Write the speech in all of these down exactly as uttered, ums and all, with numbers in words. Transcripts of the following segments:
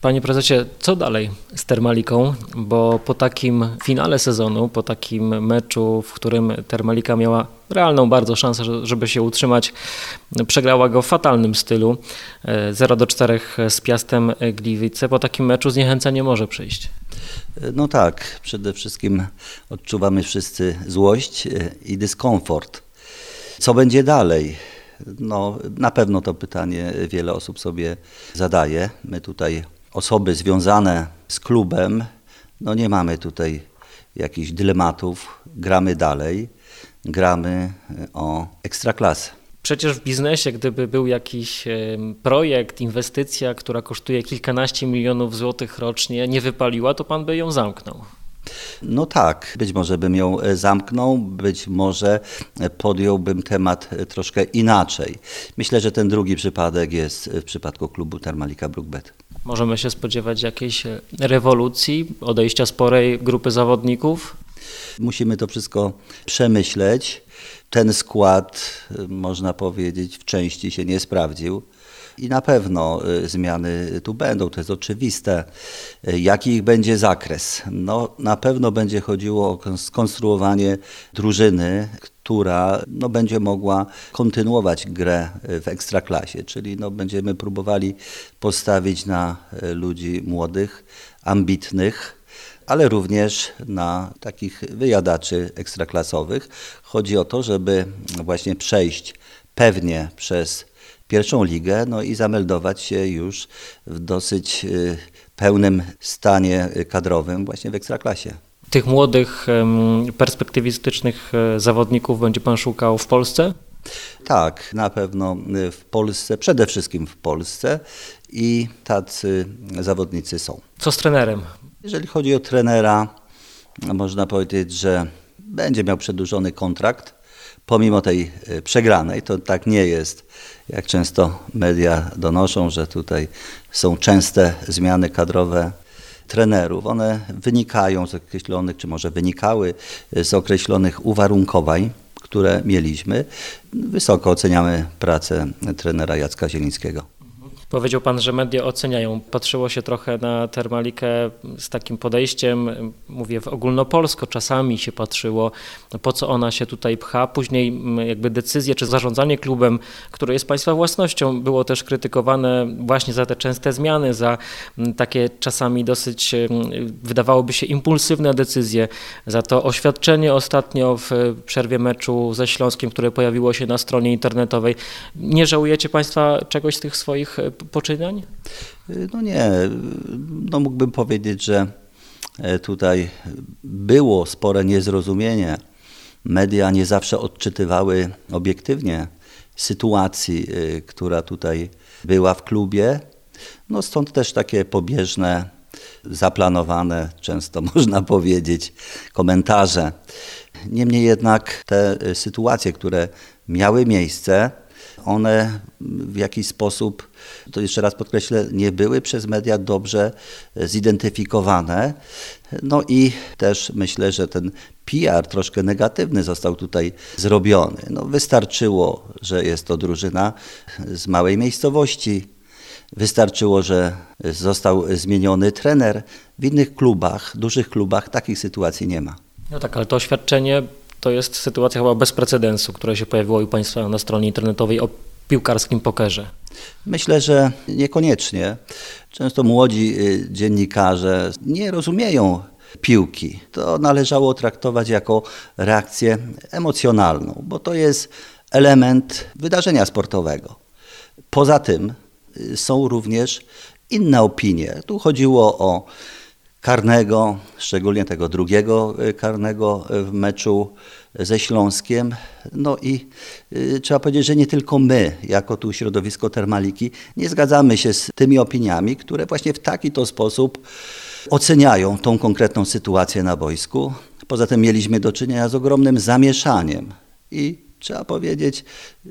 Panie prezesie, co dalej z Termaliką? Bo po takim finale sezonu, po takim meczu, w którym Termalika miała realną bardzo szansę, żeby się utrzymać, przegrała go w fatalnym stylu, zero do czterech z Piastem Gliwice. Po takim meczu zniechęcenie może przyjść. No tak, przede wszystkim odczuwamy wszyscy złość i dyskomfort. Co będzie dalej? No, na pewno to pytanie wiele osób sobie zadaje. My tutaj, osoby związane z klubem, no nie mamy tutaj jakichś dylematów. Gramy dalej, gramy o ekstraklasę. Przecież w biznesie, gdyby był jakiś projekt, inwestycja, która kosztuje kilkanaście milionów złotych rocznie, nie wypaliła, to pan by ją zamknął. No tak, być może bym ją zamknął, być może podjąłbym temat troszkę inaczej. Myślę, że ten drugi przypadek jest w przypadku klubu Termalika Bruk-Bet. Możemy się spodziewać jakiejś rewolucji, odejścia sporej grupy zawodników? Musimy to wszystko przemyśleć. Ten skład, można powiedzieć, w części się nie sprawdził. I na pewno zmiany tu będą, to jest oczywiste. Jaki ich będzie zakres? No, na pewno będzie chodziło o skonstruowanie drużyny, która no, będzie mogła kontynuować grę w Ekstraklasie, czyli no, będziemy próbowali postawić na ludzi młodych, ambitnych, ale również na takich wyjadaczy ekstraklasowych. Chodzi o to, żeby właśnie przejść pewnie przez pierwszą ligę, no i zameldować się już w dosyć pełnym stanie kadrowym właśnie w Ekstraklasie. Tych młodych, perspektywistycznych zawodników będzie pan szukał w Polsce? Tak, na pewno w Polsce, przede wszystkim w Polsce i tacy zawodnicy są. Co z trenerem? Jeżeli chodzi o trenera, można powiedzieć, że będzie miał przedłużony kontrakt. Pomimo tej przegranej, to tak nie jest, jak często media donoszą, że tutaj są częste zmiany kadrowe trenerów. One wynikają z określonych, czy może wynikały z określonych uwarunkowań, które mieliśmy. Wysoko oceniamy pracę trenera Jacka Zielińskiego. Powiedział pan, że media oceniają. Patrzyło się trochę na Termalikę z takim podejściem, mówię w ogólnopolsko, czasami się patrzyło, po co ona się tutaj pcha. Później jakby decyzje czy zarządzanie klubem, które jest państwa własnością, było też krytykowane właśnie za te częste zmiany, za takie czasami dosyć, wydawałoby się, impulsywne decyzje, za to oświadczenie ostatnio w przerwie meczu ze Śląskiem, które pojawiło się na stronie internetowej. Nie żałujecie państwa czegoś z tych swoich poczynań? No nie, no mógłbym powiedzieć, że tutaj było spore niezrozumienie. Media nie zawsze odczytywały obiektywnie sytuacji, która tutaj była w klubie. No stąd też takie pobieżne, zaplanowane, często można powiedzieć, komentarze. Niemniej jednak te sytuacje, które miały miejsce, one w jakiś sposób, to jeszcze raz podkreślę, nie były przez media dobrze zidentyfikowane. No i też myślę, że ten P R troszkę negatywny został tutaj zrobiony. No wystarczyło, że jest to drużyna z małej miejscowości. Wystarczyło, że został zmieniony trener. W innych klubach, dużych klubach takich sytuacji nie ma. No tak, ale to oświadczenie to jest sytuacja chyba bez precedensu, która się pojawiła u państwa na stronie internetowej o piłkarskim pokerze. Myślę, że niekoniecznie. Często młodzi dziennikarze nie rozumieją piłki. To należało traktować jako reakcję emocjonalną, bo to jest element wydarzenia sportowego. Poza tym są również inne opinie. Tu chodziło o karnego, szczególnie tego drugiego karnego w meczu ze Śląskiem. No i y, trzeba powiedzieć, że nie tylko my, jako tu środowisko Termaliki, nie zgadzamy się z tymi opiniami, które właśnie w taki to sposób oceniają tą konkretną sytuację na boisku. Poza tym mieliśmy do czynienia z ogromnym zamieszaniem i trzeba powiedzieć,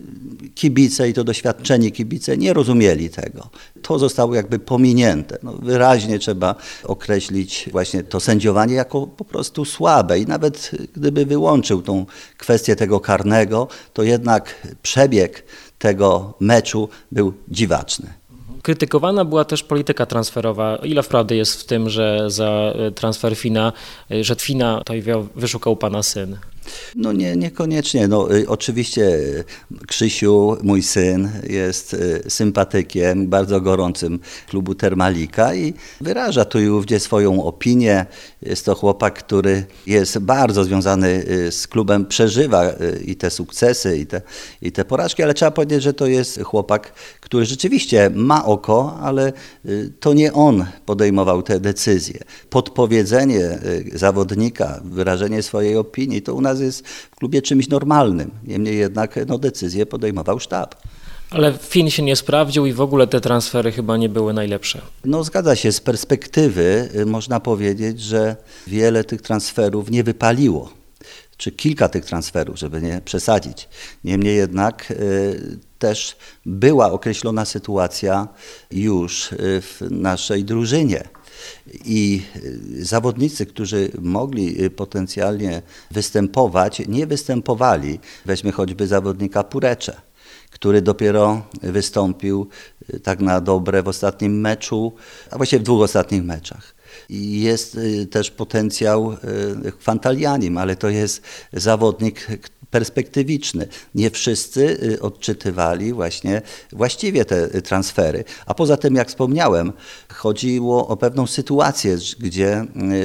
kibice i to doświadczeni kibice nie rozumieli tego. To zostało jakby pominięte. No, wyraźnie trzeba określić właśnie to sędziowanie jako po prostu słabe i nawet gdyby wyłączył tą kwestię tego karnego, to jednak przebieg tego meczu był dziwaczny. Krytykowana była też polityka transferowa. Ile wprawdy jest w tym, że za transfer Fina, że Fina to wyszukał pana syn? No nie, niekoniecznie. No, y, oczywiście y, Krzysiu, mój syn, jest y, sympatykiem, bardzo gorącym klubu Termalika i wyraża tu i ówdzie swoją opinię. Jest to chłopak, który jest bardzo związany y, z klubem, przeżywa y, i te sukcesy, i te, i te porażki, ale trzeba powiedzieć, że to jest chłopak, który rzeczywiście ma oko, ale y, to nie on podejmował te decyzje. Podpowiedzenie y, zawodnika, wyrażenie swojej opinii, to u nas jest w klubie czymś normalnym. Niemniej jednak no, decyzję podejmował sztab. Ale Fin się nie sprawdził i w ogóle te transfery chyba nie były najlepsze. No zgadza się, z perspektywy y, można powiedzieć, że wiele tych transferów nie wypaliło. Czy kilka tych transferów, żeby nie przesadzić. Niemniej jednak y, też była określona sytuacja już y, w naszej drużynie. I zawodnicy, którzy mogli potencjalnie występować, nie występowali. Weźmy choćby zawodnika Purecze, który dopiero wystąpił tak na dobre w ostatnim meczu, a właściwie w dwóch ostatnich meczach. I jest też potencjał Fantalianim, ale to jest zawodnik perspektywiczny. Nie wszyscy odczytywali właśnie właściwie te transfery. A poza tym, jak wspomniałem, chodziło o pewną sytuację, gdzie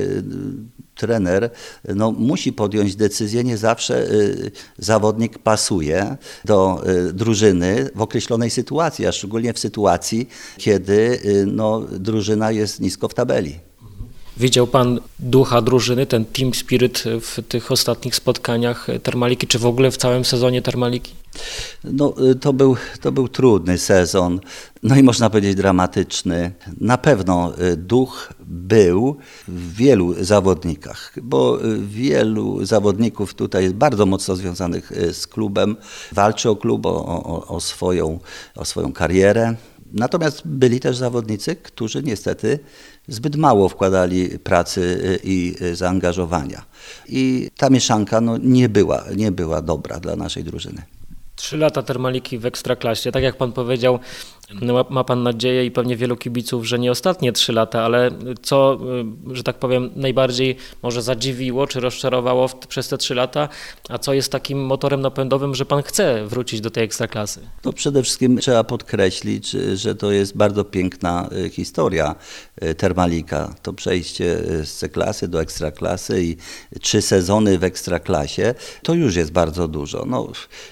trener no, musi podjąć decyzję, nie zawsze y, zawodnik pasuje do y, drużyny w określonej sytuacji, a szczególnie w sytuacji, kiedy y, no, drużyna jest nisko w tabeli. Widział pan ducha drużyny, ten team spirit w tych ostatnich spotkaniach Termaliki, czy w ogóle w całym sezonie Termaliki? No, to był, to był trudny sezon, no i można powiedzieć dramatyczny. Na pewno duch był w wielu zawodnikach, bo wielu zawodników tutaj jest bardzo mocno związanych z klubem, walczy o klub, o, o, o, swoją, o swoją karierę. Natomiast byli też zawodnicy, którzy niestety zbyt mało wkładali pracy i zaangażowania. I ta mieszanka no, nie była, nie była dobra dla naszej drużyny. Trzy lata Termaliki w Ekstraklasie. Tak jak pan powiedział, no ma pan nadzieję i pewnie wielu kibiców, że nie ostatnie trzy lata, ale co, że tak powiem, najbardziej może zadziwiło czy rozczarowało w, przez te trzy lata, a co jest takim motorem napędowym, że pan chce wrócić do tej Ekstraklasy? To przede wszystkim trzeba podkreślić, że to jest bardzo piękna historia Termalika. To przejście z C-klasy do Ekstraklasy i trzy sezony w Ekstraklasie, to już jest bardzo dużo. No,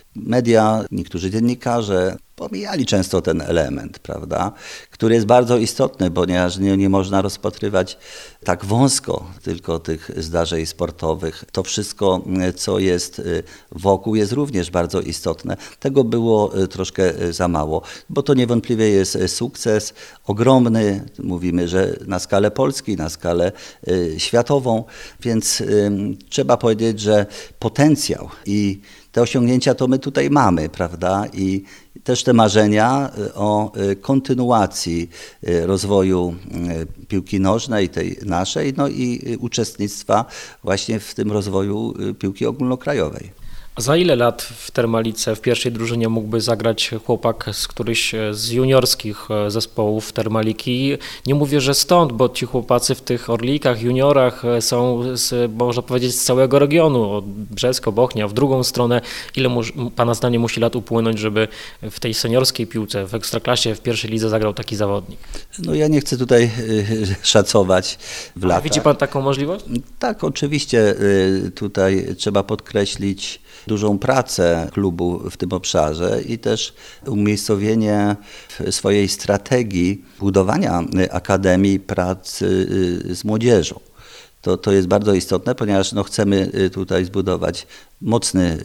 media, niektórzy dziennikarze pomijali często ten element, prawda, który jest bardzo istotny, ponieważ nie, nie można rozpatrywać tak wąsko tylko tych zdarzeń sportowych. To wszystko, co jest wokół, jest również bardzo istotne. Tego było troszkę za mało, bo to niewątpliwie jest sukces ogromny, mówimy, że na skalę Polski, na skalę światową, więc y, trzeba powiedzieć, że potencjał i te osiągnięcia to my tutaj mamy, prawda? I też te marzenia o kontynuacji rozwoju piłki nożnej, tej naszej, no i uczestnictwa właśnie w tym rozwoju piłki ogólnokrajowej. A za ile lat w Termalice, w pierwszej drużynie mógłby zagrać chłopak z którychś z juniorskich zespołów Termaliki? Nie mówię, że stąd, bo ci chłopacy w tych Orlikach, juniorach są, z, można powiedzieć, z całego regionu, od Brzesko, Bochnia, w drugą stronę. Ile mu, pana zdaniem musi lat upłynąć, żeby w tej seniorskiej piłce, w Ekstraklasie, w pierwszej lidze zagrał taki zawodnik? No ja nie chcę tutaj y, szacować w latach. Widzi pan taką możliwość? Tak, oczywiście y, tutaj trzeba podkreślić dużą pracę klubu w tym obszarze i też umiejscowienie swojej strategii budowania akademii pracy z młodzieżą. To, to jest bardzo istotne, ponieważ no, chcemy tutaj zbudować mocny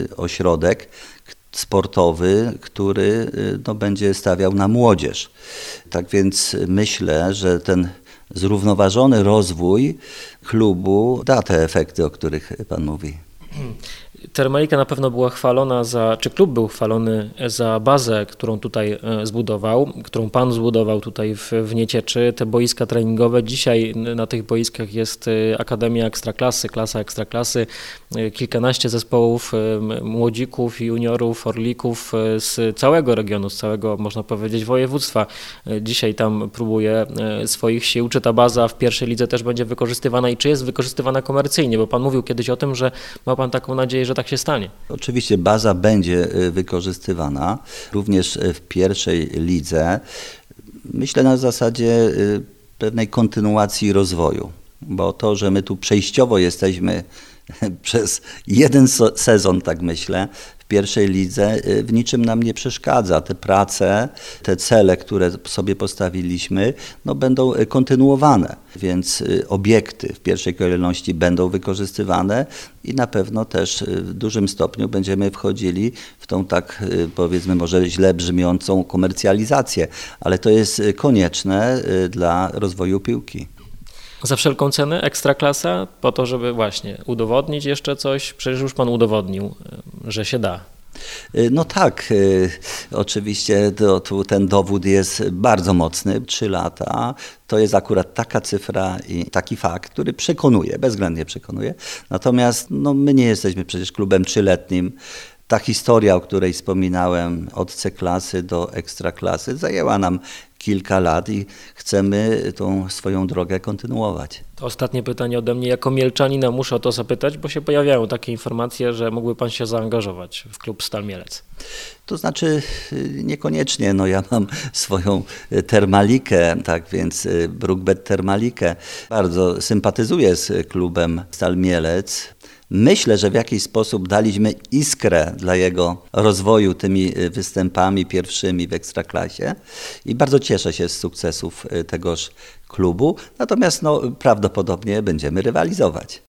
ośrodek sportowy, który no, będzie stawiał na młodzież. Tak więc myślę, że ten zrównoważony rozwój klubu da te efekty, o których pan mówi. Termalika na pewno była chwalona za, czy klub był chwalony za bazę, którą tutaj zbudował, którą pan zbudował tutaj w, w Niecieczy, te boiska treningowe. Dzisiaj na tych boiskach jest Akademia Ekstraklasy, klasa Ekstraklasy, kilkanaście zespołów młodzików, juniorów, orlików z całego regionu, z całego, można powiedzieć, województwa. Dzisiaj tam próbuje swoich sił. Czy ta baza w pierwszej lidze też będzie wykorzystywana i czy jest wykorzystywana komercyjnie? Bo pan mówił kiedyś o tym, że ma pan taką nadzieję, że tak się stanie. Oczywiście baza będzie wykorzystywana również w pierwszej lidze. Myślę na zasadzie pewnej kontynuacji rozwoju, bo to, że my tu przejściowo jesteśmy przez jeden sezon, tak myślę, w pierwszej lidze w niczym nam nie przeszkadza. Te prace, te cele, które sobie postawiliśmy, no, będą kontynuowane, więc obiekty w pierwszej kolejności będą wykorzystywane i na pewno też w dużym stopniu będziemy wchodzili w tą tak, powiedzmy, może źle brzmiącą komercjalizację, ale to jest konieczne dla rozwoju piłki. Za wszelką cenę Ekstraklasa, po to, żeby właśnie udowodnić jeszcze coś, przecież już pan udowodnił, że się da. No tak, oczywiście to, to, ten dowód jest bardzo mocny, trzy lata. To jest akurat taka cyfra i taki fakt, który przekonuje, bezwzględnie przekonuje. Natomiast no, my nie jesteśmy przecież klubem trzyletnim. Ta historia, o której wspominałem, od C-klasy do Ekstraklasy, zajęła nam kilka lat i chcemy tą swoją drogę kontynuować. To ostatnie pytanie ode mnie. Jako mielczanina muszę o to zapytać, bo się pojawiają takie informacje, że mógłby pan się zaangażować w klub Stal Mielec. To znaczy niekoniecznie. No ja mam swoją Termalikę, tak więc Brookbet Termalikę. Bardzo sympatyzuję z klubem Stal Mielec. Myślę, że w jakiś sposób daliśmy iskrę dla jego rozwoju tymi występami pierwszymi w Ekstraklasie i bardzo cieszę się z sukcesów tegoż klubu, natomiast no, prawdopodobnie będziemy rywalizować.